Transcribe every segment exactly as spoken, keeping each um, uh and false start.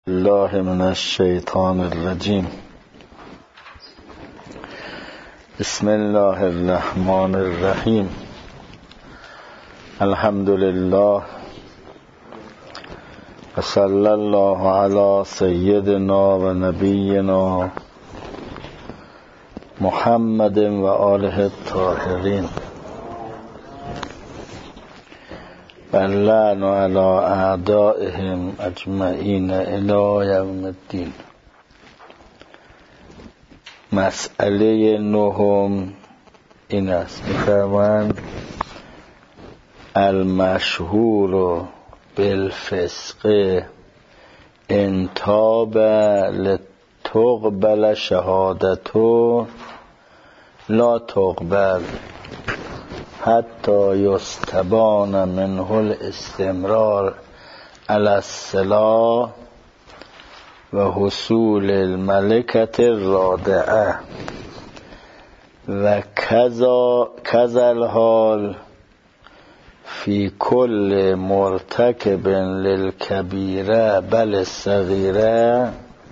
الله من الشیطان الرجیم. بسم الله الرحمن الرحیم. الحمد لله و صلی الله علی سیدنا و نبینا محمد و آله الطاهرین و اللعن علی اعدائهم اجمعین الی یوم الدین. مسئله نهم این است، می‌فرمایند المشهور بالفسق ان تاب لتقبل شهادته لا تقبل حتی یستبان منه الاستمرار علی الصلاة و حصول الملکة الرادعه و کذا کذا الحال فی کل مرتکب للکبیره بل الصغیره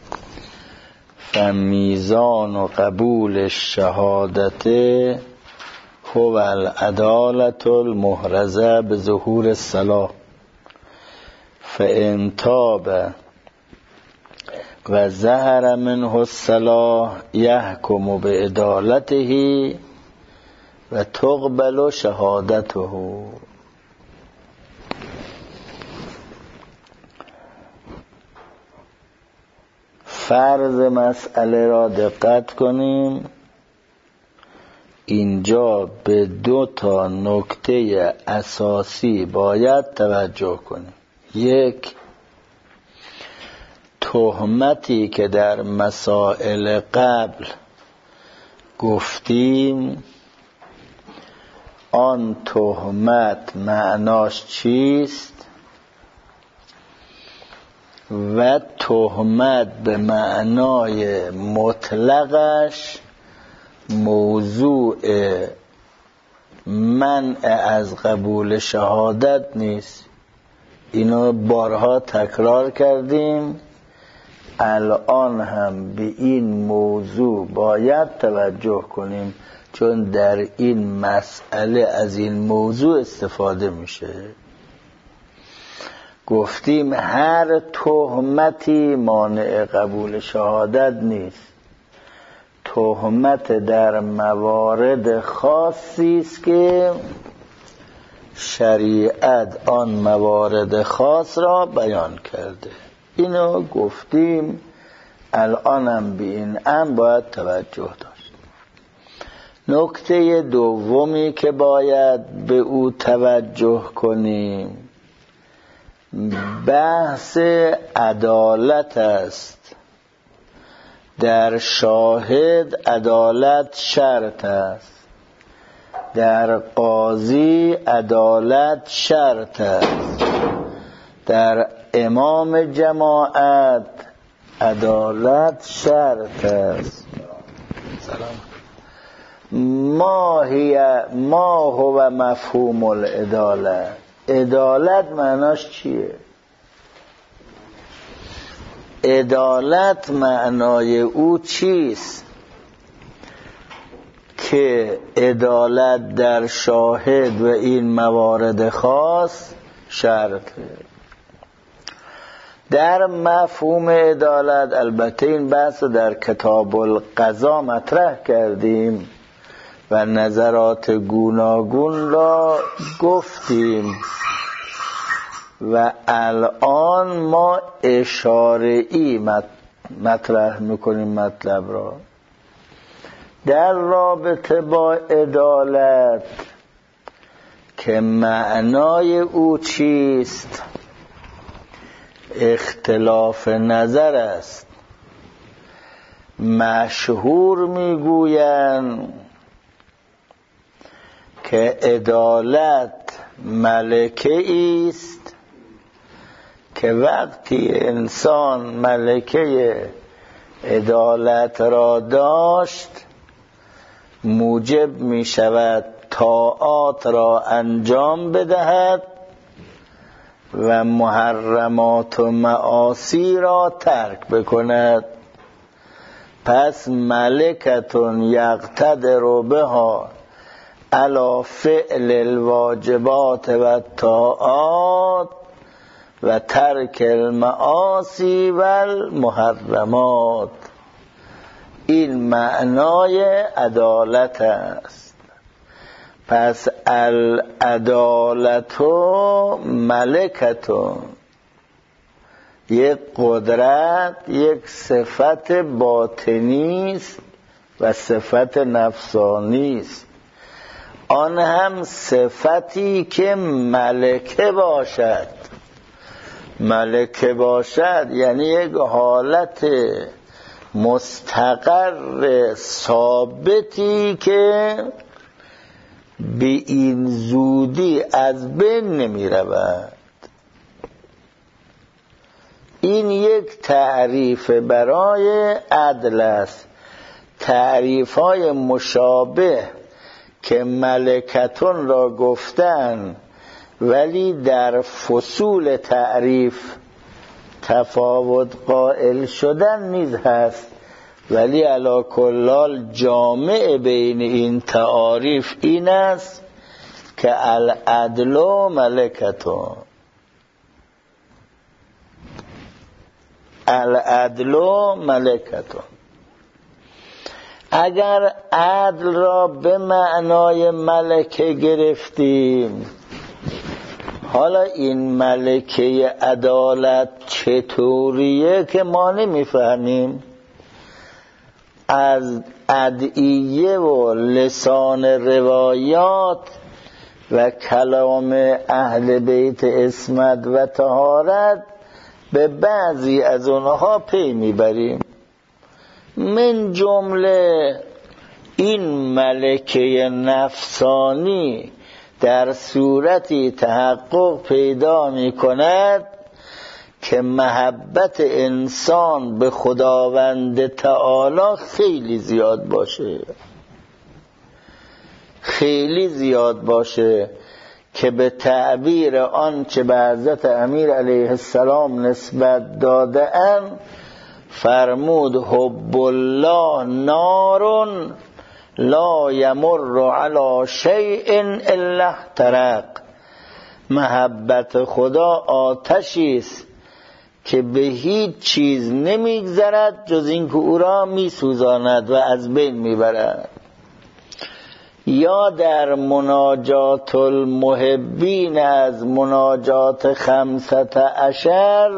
فمیزان قبول الشهادته هو العدالة المحرزة بظهور الصلاة فإن تاب و ظهر منه الصلاة يحكم بعدالته و تقبل شهادته. فرض مسئله را دقت کنیم. اینجا به دو تا نکته اساسی باید توجه کنیم. یک، تهمتی که در مسائل قبل گفتیم آن تهمت معناش چیست و تهمت به معنای مطلقش موضوع منع از قبول شهادت نیست. اینو بارها تکرار کردیم. الان هم به این موضوع باید توجه کنیم چون در این مسئله از این موضوع استفاده میشه. گفتیم هر تهمتی مانع قبول شهادت نیست. تهمت در موارد خاصی است که شریعت آن موارد خاص را بیان کرده. اینو گفتیم. الانم به این امر باید توجه داشت. نکته دومی که باید به او توجه کنیم بحث عدالت است. در شاهد عدالت شرط است، در قاضی عدالت شرط است، در امام جماعت عدالت شرط است. ما هی ما هو مفهوم العدالت؟ عدالت معناش چیه؟ عدالت معنای او چیست؟ که عدالت در شاهد و این موارد خاص شرطه. در مفهوم عدالت البته این بحث در کتاب القضا مطرح کردیم و نظرات گوناگون را گفتیم و الان ما اشاره‌ای مطرح میکنیم مطلب را. در رابطه با عدالت که معنای او چیست اختلاف نظر است. مشهور میگویند که عدالت ملکه است که وقتی انسان ملکه عدالت را داشت موجب می شود طاعات را انجام بدهد و محرمات و معاصی را ترک بکند. پس ملکتون یقتدر بها علی فعل الواجبات و طاعات و ترک المعاصی و المحرمات. این معنای عدالت است. پس العدالت ملکتون، یک قدرت، یک صفت باطنی است و صفت نفسانی است. آن هم صفتی که ملکه باشد. ملکه باشد یعنی یک حالت مستقر ثابتی که به این زودی از بین نمی رود. این یک تعریف برای عدل است. تعریف های مشابه که ملکتون را گفتن ولی در فصول تعریف تفاوت قائل شدن نیز هست، ولی علی کل حال جامع بین این تعاریف این است که العدل ملکتون، العدل ملکتون. اگر عدل را به معنای ملکه گرفتیم، حالا این ملکه عدالت چطوریه که ما نمیفهمیم. از ادعیه و لسان روایات و کلام اهل بیت عصمت و طهارت به بعضی از اونها پی میبریم. من جمله این ملکه نفسانی در صورتی تحقق پیدا می کند که محبت انسان به خداوند تعالی خیلی زیاد باشه، خیلی زیاد باشه که به تعبیر آنچه به حضرت امیر علیه السلام نسبت داده اند فرمود حب الله نارون لا یمر علی شیء الا احترق. محبت خدا آتشی است که به هیچ چیز نمیگذرد جز اینکه او را میسوزاند و از بین میبرد. یا در مناجات المحبین از مناجات خمسة عشر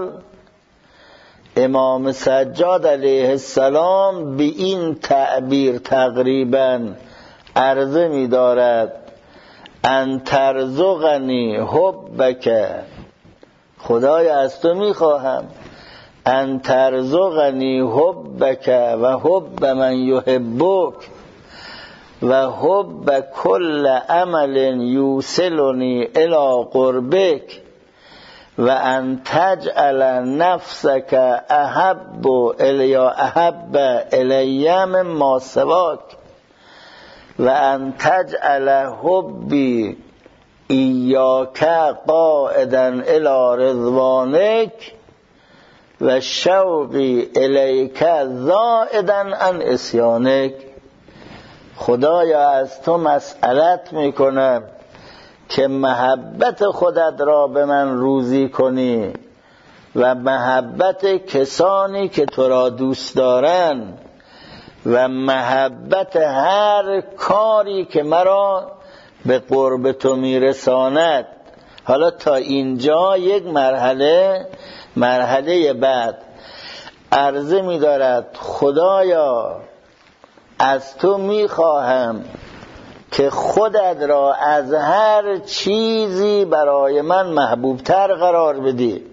امام سجاد علیه السلام به این تعبیر تقریبا عرضه می دارد ان ترزقنی حبک، خدایا از تو می خواهم ان ترزقنی حبک و حب من یحبک و حب کل عمل یوصلنی الی قربک و ان تجعل نفسک احب الی احب الی مما سواک و ان تجعل حبی ایاک قائدا الی رضوانک و شوقی الیک زائدا عن عصیانک. خدایا از تو مسئلت میکنم که محبت خودت را به من روزی کنی و محبت کسانی که تو را دوست دارن و محبت هر کاری که مرا به قرب تو میرساند. حالا تا اینجا یک مرحله، مرحله بعد عرضه می‌دارد خدایا از تو میخواهم که خودت را از هر چیزی برای من محبوبتر قرار بدی،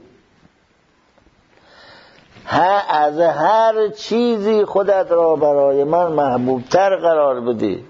ها از هر چیزی خودت را برای من محبوبتر قرار بدی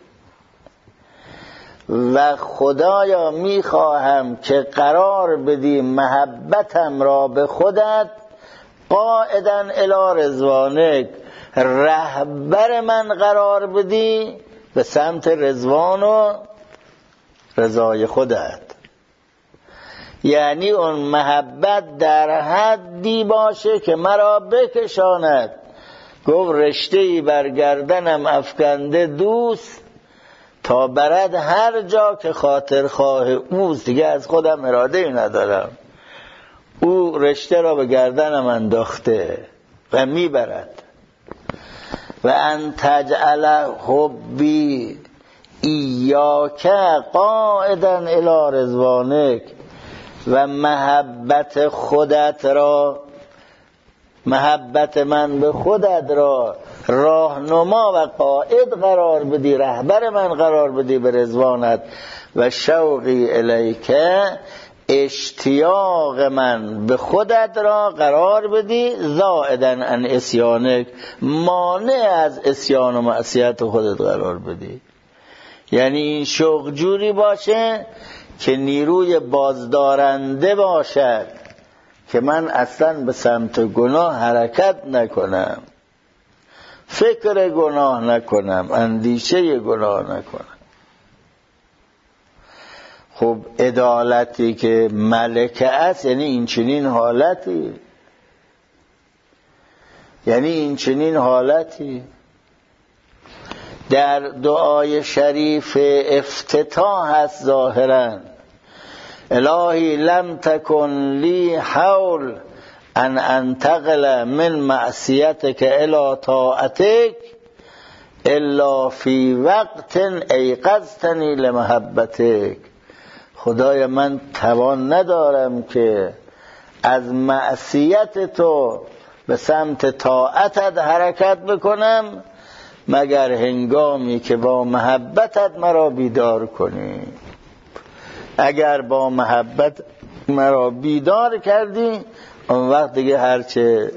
و خدایا میخواهم که قرار بدی محبتم را به خودت قائدا الی رضوانک، رهبر من قرار بدی به سمت رضوان و رضای خودت. یعنی اون محبت در حدی باشه که مرا بکشاند. گفت رشته‌ای بر گردنم افکنده دوست، تا برد هر جا که خاطر خواه اوست. دیگه از خودم اراده ای ندارم، او رشته را به گردنم انداخته و میبرد. و ان تجعل حبی ایاک قاعدا الی رضوانک، و محبت خودت را، محبت من به خودت را راهنما و قائد قرار بدی، رهبر من قرار بدی به رضوانت. و شوقی الیک، اشتیاق من به خودت را قرار بدی، زائدا عن عصیانک، مانع از عصیان و معصیت خودت قرار بدی. یعنی این شوق جوری باشه که نیروی بازدارنده باشد که من اصلا به سمت گناه حرکت نکنم، فکر گناه نکنم، اندیشه گناه نکنم. خب عدالتی که ملکه است یعنی این چنین حالتی، یعنی این چنین حالتی. در دعای شریف افتتاح هست ظاهرا: الهی لم تکن لی حول ان انتقل من معصیتک الی طاعتک الا فی وقت ایقظتنی لمحبتک. خدای من توان ندارم که از معصیت تو به سمت طاعتت حرکت بکنم مگر هنگامی که با محبتت مرا بیدار کنی. اگر با محبت مرا بیدار کردی، اون وقت دیگه هرچه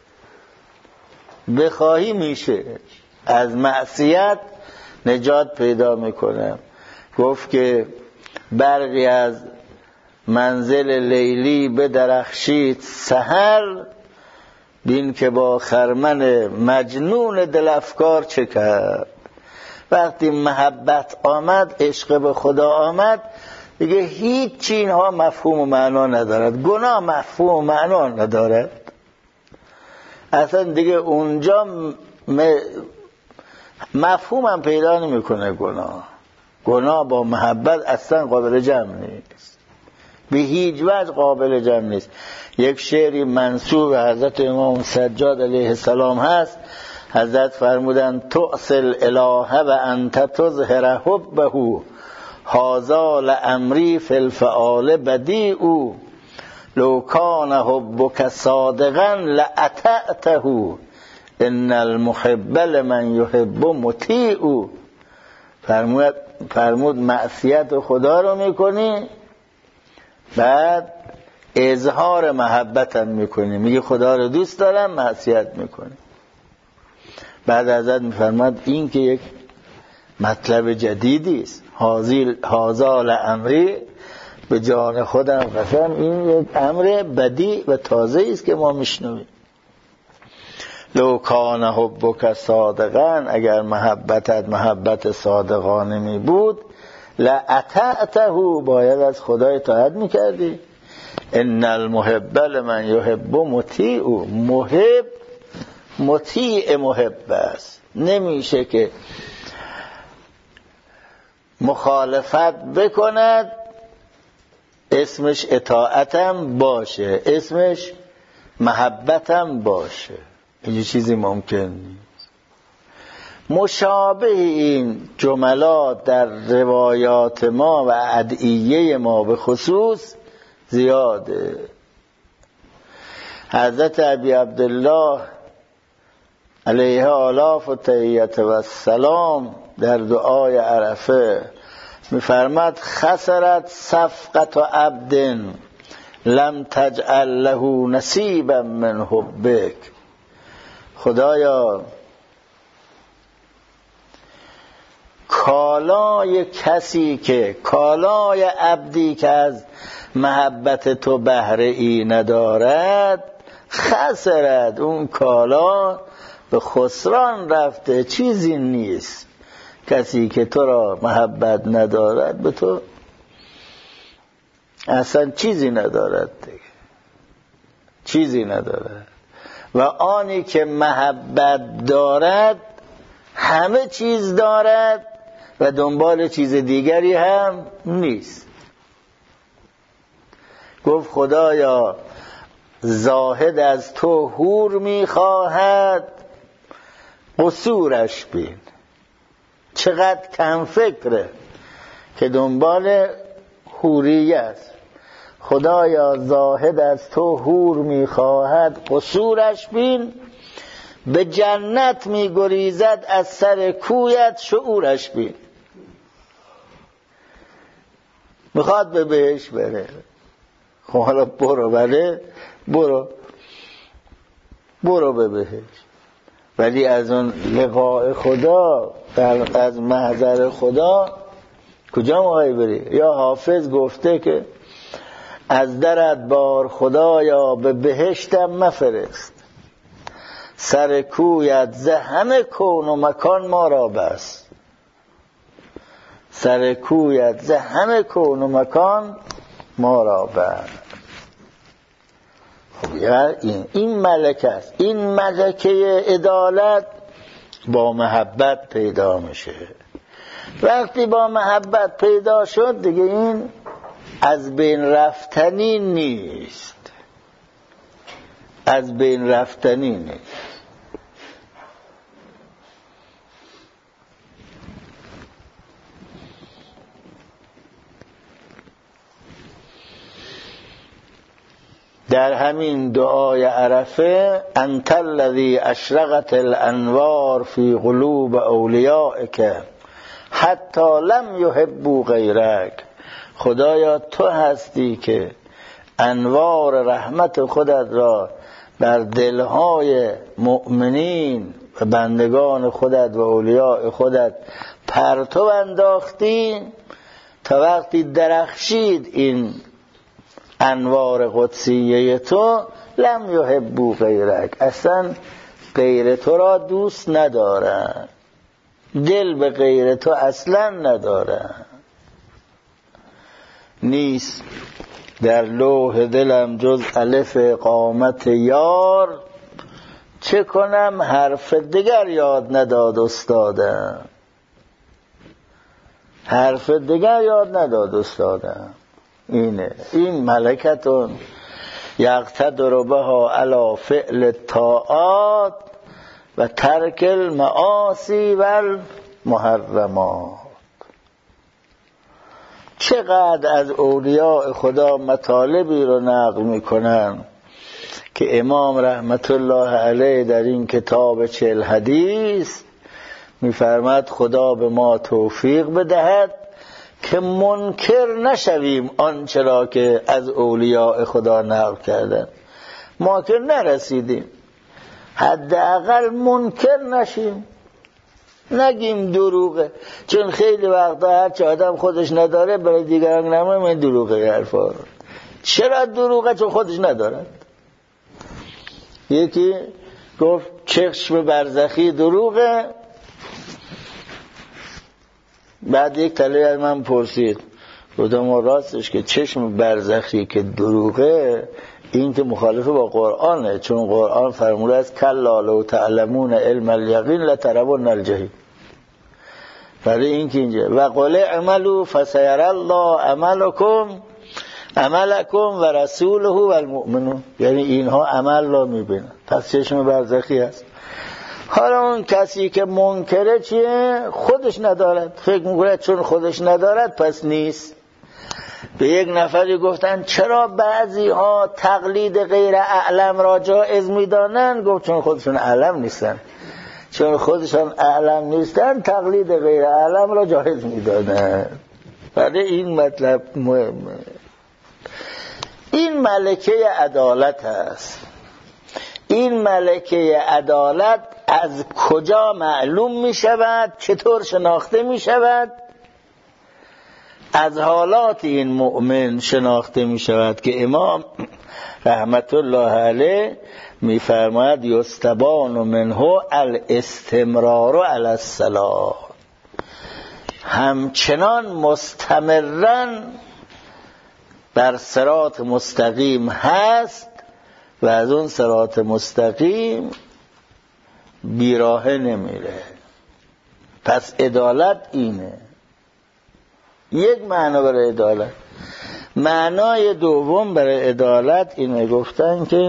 بخواهی میشه، از معصیت نجات پیدا میکنم. گفت که برقی از منزل لیلی بدرخشید سحر، بین که با خرمن مجنون دل افکار چه کرد. وقتی محبت آمد، عشق به خدا آمد، دیگه هیچ اینها مفهوم و معنا ندارد. گناه مفهوم و معنا ندارد اصلا دیگه. اونجا مفهوم هم پیدا نمیکنه گناه. گناه با محبت اصلا قابل جمع نیست، به هیچ وجه قابل جمع نیست. یک شعری منسوب حضرت امام سجاد علیه السلام هست. حضرت فرمودن: تؤصل الاله و انت تظهر حبه، هذا لامری فی الفعال بدیع، لو کان حبک صادقا لاطعته، ان المحب لمن یحب مطیع. فرمود فرمود معصیت خدا رو میکنی، بعد اظهار محبتم میکنی، میگه خدا رو دوست دارم، معصیت میکنی. بعد حضرت میفرماد این که یک مطلب جدیدی است. هذا لامری، به جان خودم قسم این یک امر بدیع و تازه است که ما میشنویم. لو کان حبک صادقا، اگر محبتت محبت صادقانه می بود، لاطعته، باید از خدا اطاعت میکردی. ان المحب لمن یحب مطیع، محب مطیع محب است. نمیشه که مخالفت بکند اسمش اطاعتم باشه، اسمش محبتم باشه. این چیزی ممکن نیست. مشابه این جملات در روایات ما و ادعیه ما به خصوص زیاده. حضرت ابی عبدالله علیه آلاف و تحیت و السلام در دعای عرفه میفرماد: خسرت صفقت عبد لم تجعل له نصیبا من حبک. خدایا کالای کسی که کالای عبدی که از محبت تو بهره ای ندارد، خسرت، اون کالا به خسران رفته، چیزی نیست. کسی که تو را محبت ندارد به تو اصلا چیزی ندارد دیگه، چیزی ندارد. و آنی که محبت دارد همه چیز دارد و دنبال چیز دیگری هم نیست. گفت خدایا زاهد از تو حور میخواهد، قصورش بین. چقدر کم فکره که دنبال حوریه است. خدایا زاهد از تو حور میخواهد، قصورش بین. به جنت میگریزد از سر کویت، شعورش بین. میخواد به بهش بره. خب حالا برو، بله برو برو به بهش، ولی از اون لقاء خدا، از محضر خدا کجا میخوای بری؟ یا حافظ گفته که از درت بار خدایا به بهشتم مفرست، سر کویت ز همه کون و مکان ما را بس. سر کویت ز همه کون و مکان ما را بس. خب این این ملکه است. این ملکه عدالت با محبت پیدا میشه. وقتی با محبت پیدا شد دیگه این از بین رفتنی نیست، از بین رفتنی نیست. در همین دعای عرفه انت الذی اشرقت الانوار فی قلوب اولیائک حتی لم یحبوا غیرک. خدایا تو هستی که انوار رحمت خودت را در دلهای مؤمنین و بندگان خودت و اولیاء خودت پرتو انداختی تا وقتی درخشید این انوار قدسیه تو، لم یحبوا غیرک، اصلا غیر تو را دوست ندارن، دل به غیر تو اصلا ندارن. نیست در لوح دلم جز الف قامت یار، چه کنم حرف دیگر یاد نداد استادم. حرف دیگر یاد نداد استادم. اینه این ملکتون یقتدر بها علی فعل الطاعات و ترک المعاصی و المحرمات. چقدر از اولیاء خدا مطالبی رو نقل میکنن که امام رحمت الله علیه در این کتاب چهل حدیث میفرماد خدا به ما توفیق بدهد که منکر نشویم آنچه را که از اولیاء خدا نقل کردن. ما که نرسیدیم، حداقل منکر نشیم، نگیم دروغه، چون خیلی وقتا هر چه آدم خودش نداره برای دیگران نمیم این دروغه حرفا. چرا دروغه؟ چون خودش ندارد. یکی گفت چشم برزخی دروغه، بعد یک طلبه از من پرسید، گفتم راستش که چشم برزخی که دروغه این که مخالفه با قرآنه، چون قرآن فرموده است کلا لو تعلمون علم الیقین لترون الجحیم. برای این که اینجا و قل اعملوا فسیر الله عملکم عملکم و رسوله و المؤمنون، یعنی اینها عمل را میبینن، پس چشم برزخی هست. حالا اون کسی که منکره چیه؟ خودش ندارد، فکر میکنه چون خودش ندارد پس نیست. به یک نفری گفتن چرا بعضی ها تقلید غیر اعلم را جایز میدانن؟ گفت چون خودشون اعلم نیستن، چون خودشون اعلم نیستن تقلید غیر اعلم را جایز میدانن. برای این مطلب مهمه. این ملکه عدالت است. این ملکه عدالت از کجا معلوم می شود؟ چطور شناخته می شود؟ از حالات این مؤمن شناخته می شود که امام رحمت الله علیه می فرماید یستبان منه الاستمرار علی الصلاة، همچنان مستمرن بر صراط مستقیم هست و از اون صراط مستقیم بیراهه نمیره. پس عدالت اینه. یک معنا برای عدالت. معنای دوم برای عدالت اینه، گفتن که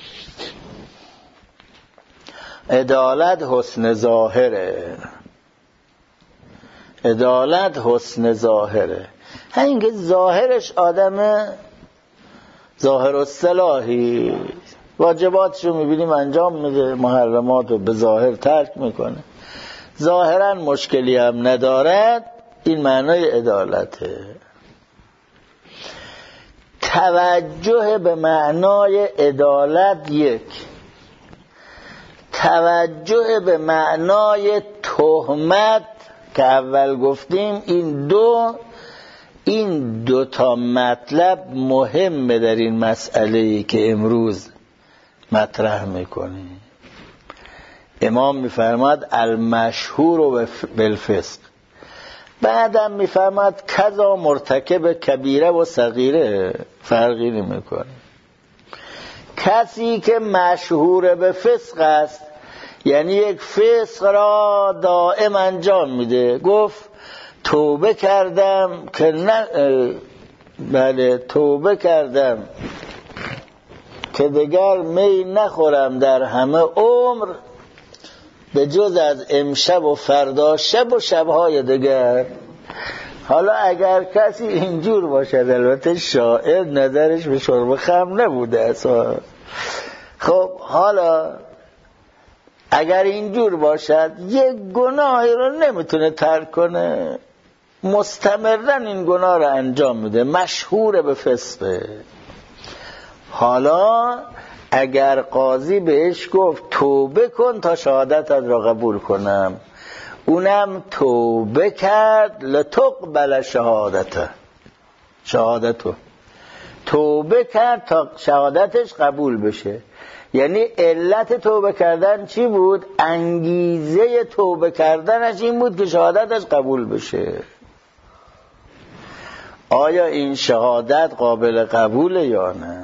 عدالت حسن ظاهره. عدالت حسن ظاهره، همین که ظاهرش آدم ظاهر الصلاحی، واجباتشو میبینیم انجام میده، محرماتو به ظاهر ترک میکنه، ظاهرا مشکلی هم ندارد. این معنای عدالته. توجه به معنای عدالت یک، توجه به معنای تهمت که اول گفتیم، این دو این دو تا مطلب مهمه در این مسئله‌ای که امروز مطرح میکنیم. امام میفرماد المشهور بالفسق، بعدم میفرماد کذا مرتکب کبیره و صغیره، فرقی نمیکنه. کسی که مشهور به فسق است یعنی یک فسق را دائم انجام میده. گفت توبه کردم که نه بله توبه کردم که دیگر می نخورم در همه عمر به جز از امشب و فردا شب و شبهای دیگر. حالا اگر کسی اینجور باشد، البته شاعر نظرش به شرب خمر نبوده اصلا، خب حالا اگر اینجور باشد یک گناهی رو نمیتونه ترک کنه، مستمرا این گناه رو انجام میده، مشهور به فسقه. حالا اگر قاضی بهش گفت توبه کن تا شهادتت را قبول کنم، اونم توبه کرد لتقبل شهادته، شهادتو توبه کرد تا شهادتش قبول بشه. یعنی علت توبه کردن چی بود؟ انگیزه توبه کردنش این بود که شهادتش قبول بشه. آیا این شهادت قابل قبوله یا نه؟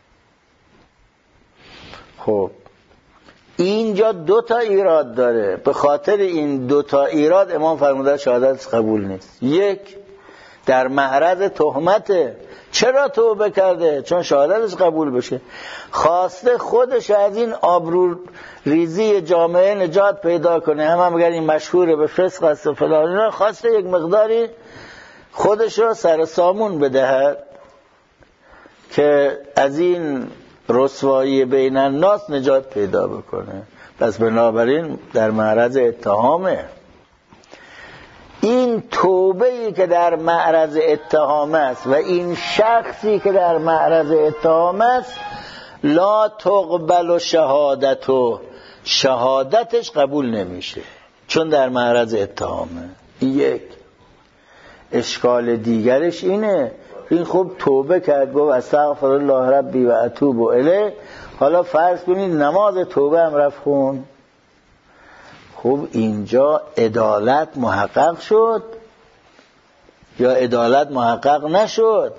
خب اینجا دو تا ایراد داره. به خاطر این دو تا ایراد امام فرموده شهادت قبول نیست. یک، در معرض تهمته. چرا توبه کرده؟ چون شهادتش قبول بشه. خواسته خودش از این آبرو ریزی جامعه نجات پیدا کنه، هم هم اگر این مشهور به فسق است و فلان اینا، خواسته یک مقداری خودش رو سر سامون بدهد که از این رسوایی بین الناس نجات پیدا بکنه. پس بنابراین در معرض اتهامه. این توبه‌ای که در معرض اتهام است و این شخصی که در معرض اتهام است، لا تقبل و شهادتو، شهادتش قبول نمیشه چون در معرض اتهامه. یک اشکال دیگرش اینه، این خوب توبه کرد، گفت استغفر الله ربی و اتوب الیه، حالا فرض کنید نماز توبه هم رفت خون. خب اینجا عدالت محقق شد یا عدالت محقق نشد؟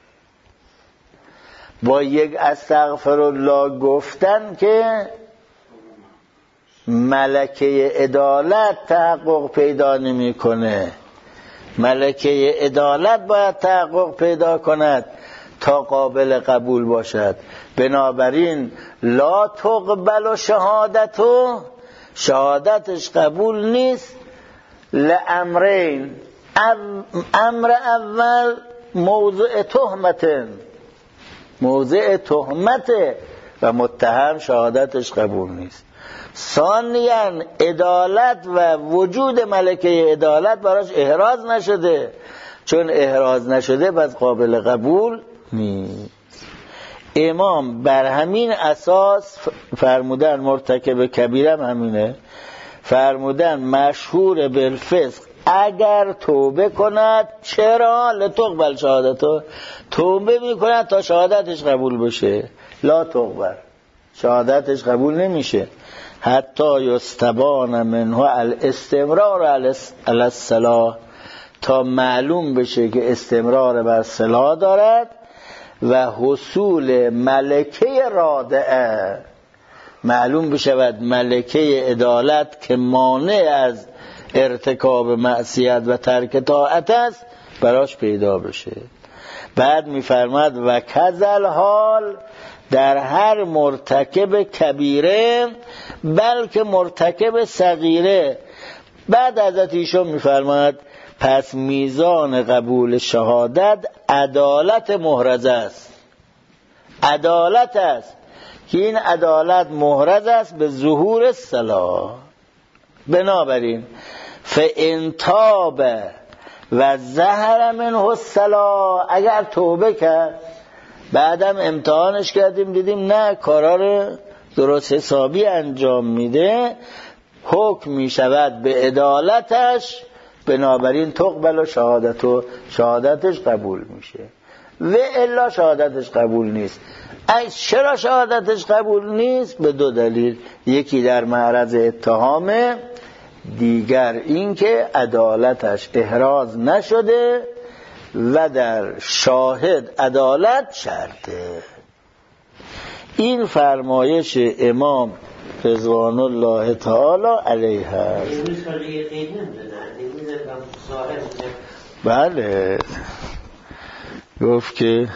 با یک استغفر الله گفتن که ملکه عدالت تحقق پیدا نمی‌کنه. ملکه عدالت باید تحقق پیدا کند تا قابل قبول باشد. بنابراین لا تقبل و شهادتو، شهادتش قبول نیست. لامرین، امر اول موضع تهمت، موضع تهمت و متهم شهادتش قبول نیست. ثانیاً عدالت و وجود ملکه عدالت براش احراز نشده، چون احراز نشده پس قابل قبول نیست. امام بر همین اساس فرمودن مرتکب کبیره هم همینه، فرمودن مشهور بالفسق اگر توبه کند، چرا؟ لتقبل شهادتو، توبه میکند تا شهادتش قبول بشه. لا تقبل، شهادتش قبول نمیشه حتی یستبان منه الاستمرار علی الصلاة، تا معلوم بشه که استمرار بر صلاة دارد. و حصول ملکه رادعه، معلوم بشود ملکه عدالت که مانع از ارتکاب معصیت و ترک طاعت است براش پیدا بشه. بعد میفرماد و کذل حال در هر مرتکب کبیره بلکه مرتکب صغیره. بعد حضرت ایشون میفرماد پس میزان قبول شهادت عدالت محرز است. عدالت است که این عدالت محرز است به ظهور الصلاح. بنابراین فإن تاب و ظهر منه الصلاح، اگر توبه کرد بعدم امتحانش کردیم دیدیم نه کارا رو درست حسابی انجام میده، حکم میشود به عدالتش، بنابراین تقبل و شهادت و شهادتش قبول میشه. و الا شهادتش قبول نیست. از چرا شهادتش قبول نیست؟ به دو دلیل، یکی در معرض اتهامه، دیگر اینکه عدالتش احراز نشده و در شاهد عدالت شرطه. این فرمایش امام رضوان الله تعالی علیه است. بله گفت که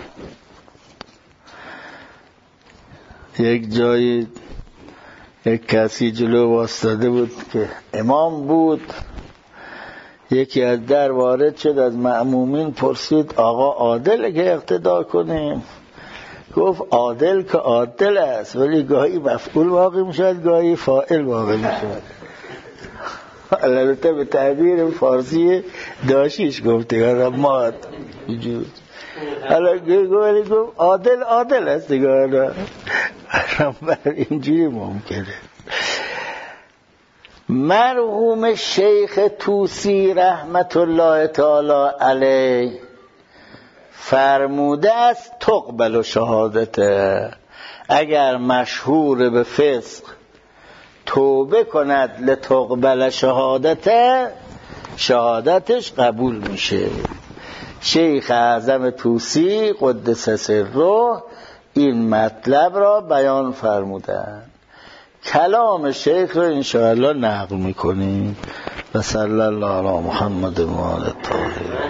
یک جایی یک کسی جلو واسطاده بود که امام بود، یکی از در وارد شد، از مأمومین پرسید آقا عادل که اقتدا کنیم؟ گفت عادل که عادل است ولی گاهی مفعول واقع میشود گاهی فاعل واقع میشود. البته به تعبیر فارسی داشیش گفته ما حالا گفت عادل عادل است دیگه، اینجوری ممکنه. مرحوم شیخ طوسی رحمت الله تعالی علیه فرموده است تقبل شهادته، اگر مشهور به فسق توبه کند لتقبل شهادته شهادتش قبول میشه. شیخ اعظم طوسی قدس سره این مطلب را بیان فرمودند. کلام شیخ را انشاءالله نقل میکنیم. و صلی الله علی محمد و آله الطاهرین.